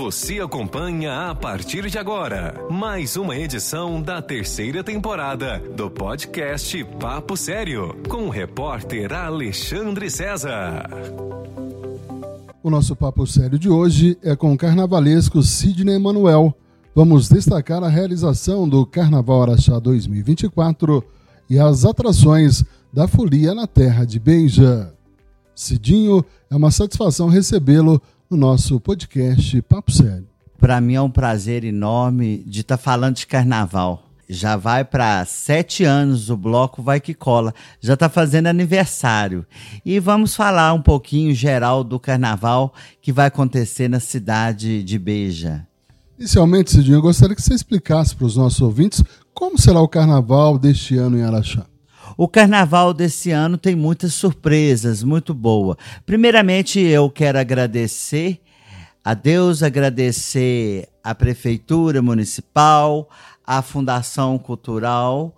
Você acompanha a partir de agora mais uma edição da terceira temporada do podcast Papo Sério, com o repórter Alexandre César. O nosso Papo Sério de hoje é com o carnavalesco Sidney Manuel. Vamos destacar a realização do Carnaval Araxá 2024 e as atrações da folia na terra de Beja. Sidinho, é uma satisfação recebê-lo no nosso podcast Papo Sério. Para mim é um prazer enorme de estar falando de carnaval. Já vai para 7 anos o Bloco Vai Que Cola, já está fazendo aniversário. E vamos falar um pouquinho geral do carnaval que vai acontecer na cidade de Beja. Inicialmente, Sidinho, eu gostaria que você explicasse para os nossos ouvintes como será o carnaval deste ano em Araxá. O carnaval desse ano tem muitas surpresas, muito boa. Primeiramente, eu quero agradecer a Deus, agradecer a Prefeitura Municipal, a Fundação Cultural,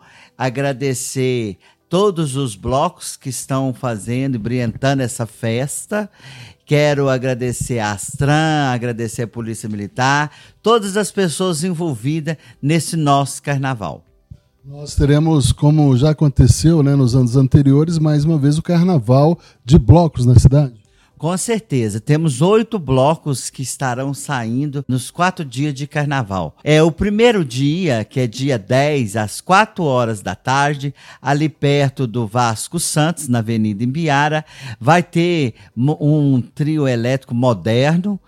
agradecer todos os blocos que estão fazendo e brilhantando essa festa. Quero agradecer a Astran, agradecer a Polícia Militar, todas as pessoas envolvidas nesse nosso carnaval. Nós teremos, como já aconteceu, nos anos anteriores, mais uma vez o carnaval de blocos na cidade. Com certeza, temos 8 blocos que estarão saindo nos 4 dias de carnaval. O primeiro dia, que é dia 10, às 4 horas da tarde, ali perto do Vasco Santos, na Avenida Imbiara, vai ter um trio elétrico moderno,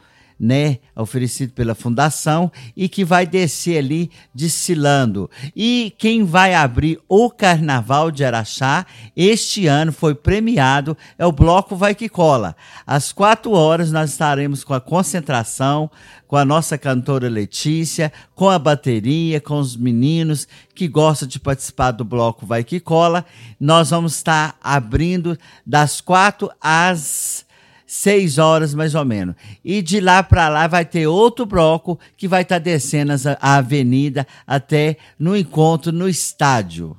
oferecido pela Fundação, e que vai descer ali desfilando. E quem vai abrir o Carnaval de Araxá este ano foi premiado, é o Bloco Vai Que Cola. Às 4 horas nós estaremos com a concentração, com a nossa cantora Letícia, com a bateria, com os meninos que gostam de participar do Bloco Vai Que Cola. Nós vamos estar abrindo das 4 às 6 horas mais ou menos. E de lá para lá vai ter outro bloco que vai estar descendo a avenida até no encontro no estádio.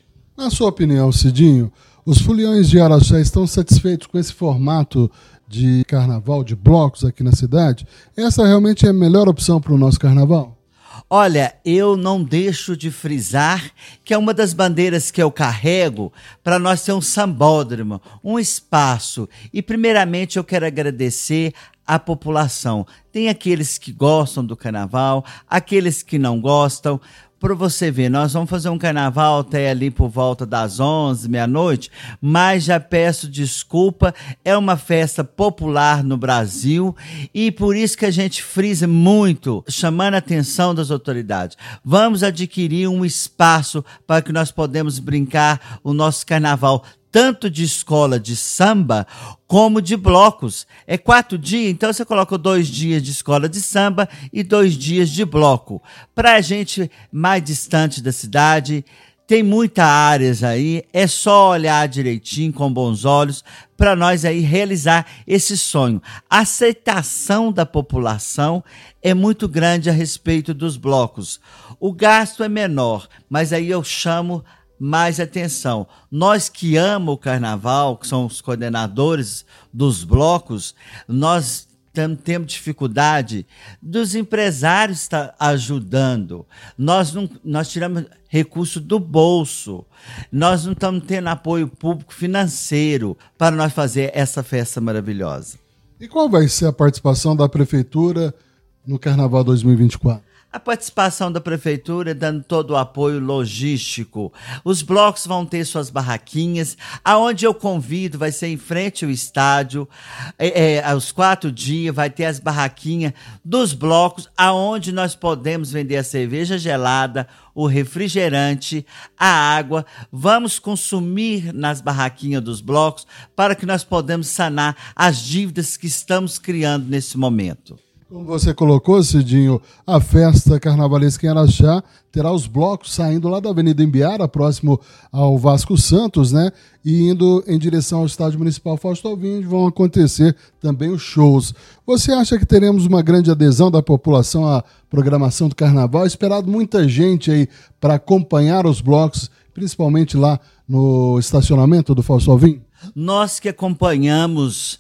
Na sua opinião, Sidinho, os foliões de Araxá estão satisfeitos com esse formato de carnaval, de blocos aqui na cidade? Essa realmente é a melhor opção para o nosso carnaval? Olha, eu não deixo de frisar que é uma das bandeiras que eu carrego para nós ter um sambódromo, um espaço. E primeiramente eu quero agradecer à população. Tem aqueles que gostam do carnaval, aqueles que não gostam. Para você ver, nós vamos fazer um carnaval até ali por volta das 11, meia-noite, mas já peço desculpa, é uma festa popular no Brasil e por isso que a gente frisa muito, chamando a atenção das autoridades. Vamos adquirir um espaço para que nós podemos brincar o nosso carnaval, tanto de escola de samba, como de blocos. É 4 dias, então você coloca 2 dias de escola de samba e 2 dias de bloco. Para a gente mais distante da cidade, tem muitas áreas aí, é só olhar direitinho, com bons olhos, para nós aí realizar esse sonho. A aceitação da população é muito grande a respeito dos blocos. O gasto é menor, mas aí eu chamo mais atenção. Nós que amamos o carnaval, que são os coordenadores dos blocos, nós temos dificuldade dos empresários estar ajudando. Nós tiramos recurso do bolso. Nós não estamos tendo apoio público financeiro para nós fazer essa festa maravilhosa. E qual vai ser a participação da Prefeitura no Carnaval 2024? A participação da Prefeitura dando todo o apoio logístico. Os blocos vão ter suas barraquinhas. Aonde eu convido vai ser em frente ao estádio. Aos 4 dias vai ter as barraquinhas dos blocos, aonde nós podemos vender a cerveja gelada, o refrigerante, a água. Vamos consumir nas barraquinhas dos blocos para que nós podemos sanar as dívidas que estamos criando nesse momento. Como você colocou, Sidinho, a festa carnavalesca em Araxá terá os blocos saindo lá da Avenida Imbiara, próximo ao Vasco Santos, e indo em direção ao Estádio Municipal Fausto Alvim, vão acontecer também os shows. Você acha que teremos uma grande adesão da população à programação do carnaval? É esperado muita gente aí para acompanhar os blocos, principalmente lá no estacionamento do Fausto Alvim? Nós que acompanhamos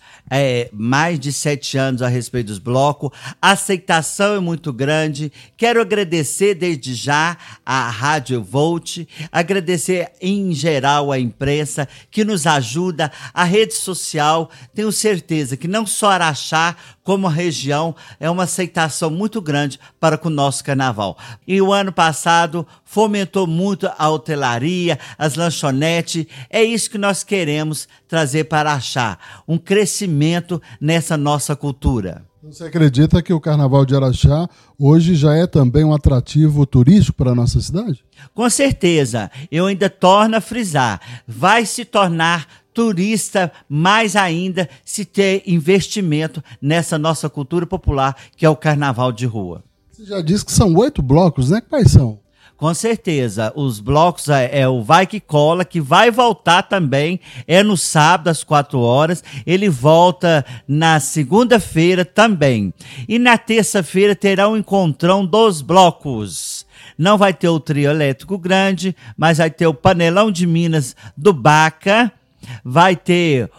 mais de 7 anos a respeito dos blocos, a aceitação é muito grande. Quero agradecer desde já à Rádio Volt, agradecer em geral à imprensa que nos ajuda, a rede social. Tenho certeza que não só Araxá, como a região, é uma aceitação muito grande para com o nosso carnaval. E o ano passado fomentou muito a hotelaria, as lanchonetes. É isso que nós queremos trazer para Araxá, um crescimento nessa nossa cultura. Você acredita que o Carnaval de Araxá hoje já é também um atrativo turístico para a nossa cidade? Com certeza. Eu ainda torno a frisar. Vai se tornar turista mais ainda se ter investimento nessa nossa cultura popular, que é o Carnaval de Rua. Você já disse que são 8 blocos, né? Quais são? Com certeza, os blocos é o Vai Que Cola, que vai voltar também, é no sábado às 4 horas, ele volta na segunda-feira também. E na terça-feira terá um encontrão dos blocos. Não vai ter o trio elétrico grande, mas vai ter o Panelão de Minas do Baca, vai ter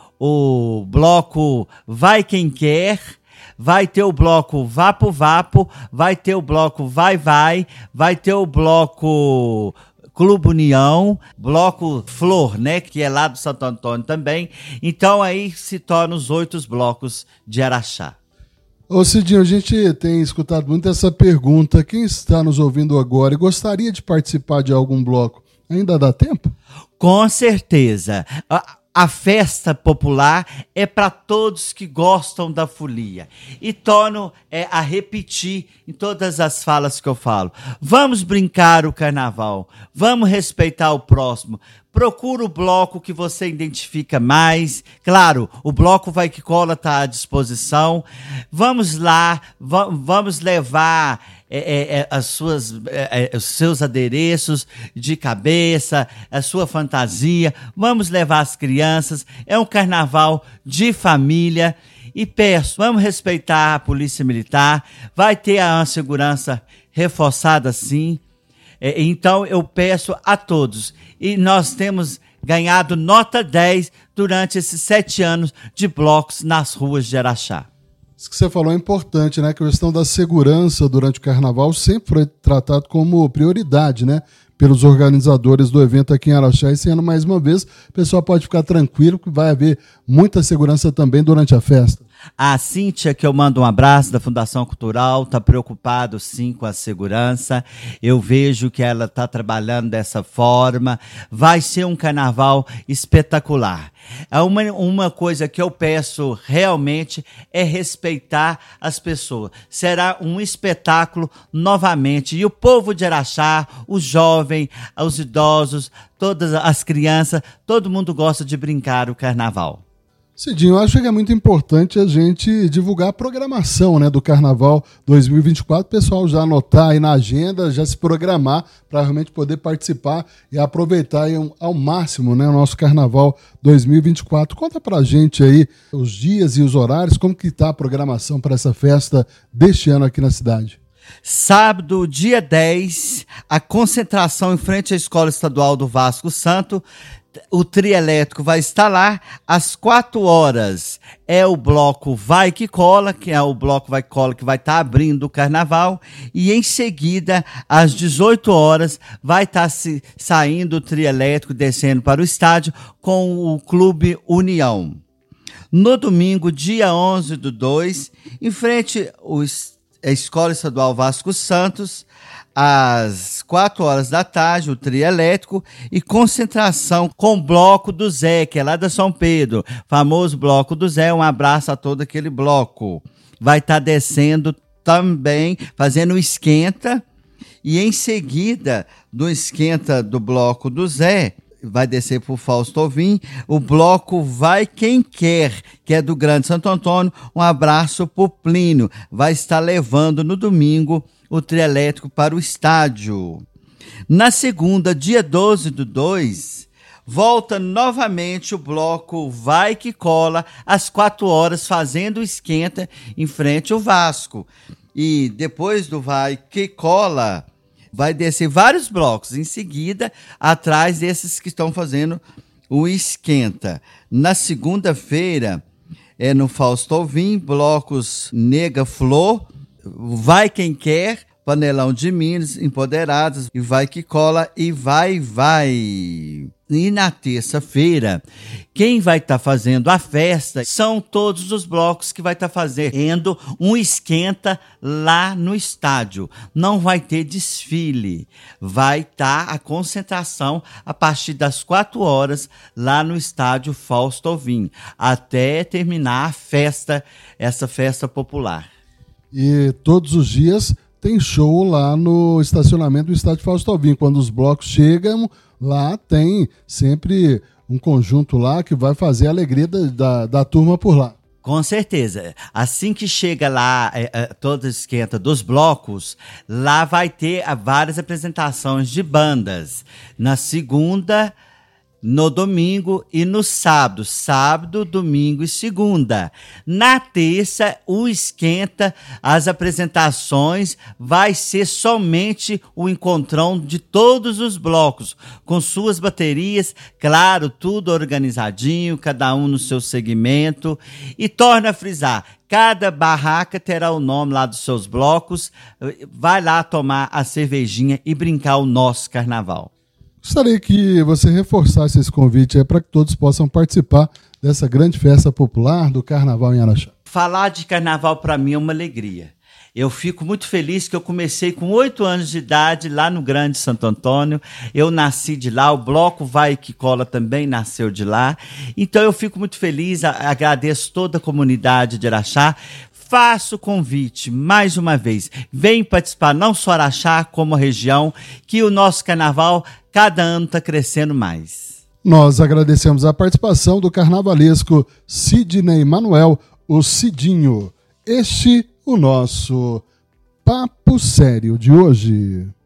o bloco Vai Quem Quer, vai ter o bloco Vapo Vapo, vai ter o bloco Vai Vai, vai ter o bloco Clube União, bloco Flor, né, que é lá do Santo Antônio também. Então aí se tornam os 8 blocos de Araxá. Ô Cidinho, a gente tem escutado muito essa pergunta. Quem está nos ouvindo agora e gostaria de participar de algum bloco, ainda dá tempo? Com certeza. A festa popular é para todos que gostam da folia. E torno a repetir em todas as falas que eu falo. Vamos brincar o carnaval. Vamos respeitar o próximo. Procura o bloco que você identifica mais. Claro, o bloco Vai Que Cola está à disposição. Vamos lá, vamos levar os seus adereços de cabeça, a sua fantasia. Vamos levar as crianças. É um carnaval de família. E peço, vamos respeitar a Polícia Militar. Vai ter a segurança reforçada, sim. Então eu peço a todos, e nós temos ganhado nota 10 durante esses 7 anos de blocos nas ruas de Araxá. Isso que você falou é importante, né? Que a questão da segurança durante o carnaval sempre foi tratado como prioridade, né? Pelos organizadores do evento aqui em Araxá. Esse ano, mais uma vez, o pessoal pode ficar tranquilo que vai haver muita segurança também durante a festa. A Cíntia, que eu mando um abraço, da Fundação Cultural, está preocupado sim com a segurança. Eu vejo que ela está trabalhando dessa forma. Vai ser um carnaval espetacular. Uma coisa que eu peço realmente é respeitar as pessoas. Será um espetáculo novamente. E o povo de Araxá, os jovens, os idosos, todas as crianças, todo mundo gosta de brincar o carnaval. Cidinho, eu acho que é muito importante a gente divulgar a programação, né, do Carnaval 2024, o pessoal já anotar aí na agenda, já se programar para realmente poder participar e aproveitar aí ao máximo, né, o nosso Carnaval 2024. Conta pra gente aí os dias e os horários, como que tá a programação para essa festa deste ano aqui na cidade. Sábado, dia 10, a concentração em frente à Escola Estadual do Vasco Santo. O trio elétrico vai estar lá às 4 horas. É o bloco Vai Que Cola, que é o bloco Vai Que Cola que vai estar abrindo o carnaval. E em seguida, às 18 horas, vai estar saindo o trio elétrico, descendo para o estádio com o Clube União. No domingo, dia 11/2, em frente à Escola Estadual Vasco Santos, às 4 horas da tarde, o trio elétrico e concentração com o Bloco do Zé, que é lá da São Pedro. Famoso Bloco do Zé, um abraço a todo aquele bloco. Vai estar descendo também, fazendo o esquenta, e em seguida do esquenta do Bloco do Zé, vai descer para o Fausto Ovim, o bloco Vai Quem Quer, que é do Grande Santo Antônio. Um abraço para o Plínio. Vai estar levando no domingo o trio elétrico para o estádio. Na segunda, dia 12/2, volta novamente o bloco Vai Que Cola, às 4 horas, fazendo o esquenta em frente ao Vasco. E depois do Vai Que Cola, vai descer vários blocos em seguida, atrás desses que estão fazendo o esquenta. Na segunda-feira, no Fausto Alvim, blocos Nega Flor, Vai Quem Quer, Panelão de Minas, Empoderados, e Vai Que Cola, e Vai. E na terça-feira, quem vai estar fazendo a festa são todos os blocos que vai estar fazendo um esquenta lá no estádio. Não vai ter desfile, vai estar a concentração a partir das 4 horas lá no estádio Fausto Alvim, até terminar a festa, essa festa popular. E todos os dias tem show lá no estacionamento do estádio Fausto Alvim. Quando os blocos chegam, lá tem sempre um conjunto lá que vai fazer a alegria da turma por lá. Com certeza. Assim que chega lá, toda esquenta dos blocos, lá vai ter várias apresentações de bandas. Na segunda, no domingo e no sábado. Sábado, domingo e segunda. Na terça, o esquenta, as apresentações, vai ser somente o encontrão de todos os blocos, com suas baterias, claro, tudo organizadinho, cada um no seu segmento. E torna a frisar, cada barraca terá o nome lá dos seus blocos. Vai lá tomar a cervejinha e brincar o nosso carnaval. Gostaria que você reforçasse esse convite para que todos possam participar dessa grande festa popular do Carnaval em Araxá. Falar de carnaval para mim é uma alegria. Eu fico muito feliz que eu comecei com 8 anos de idade lá no Grande Santo Antônio. Eu nasci de lá, o bloco Vai Que Cola também nasceu de lá. Então eu fico muito feliz, agradeço toda a comunidade de Araxá. Faço o convite, mais uma vez, vem participar não só Araxá, como a região, que o nosso carnaval cada ano está crescendo mais. Nós agradecemos a participação do carnavalesco Sidney Manuel, o Cidinho. Este o nosso Papo Sério de hoje.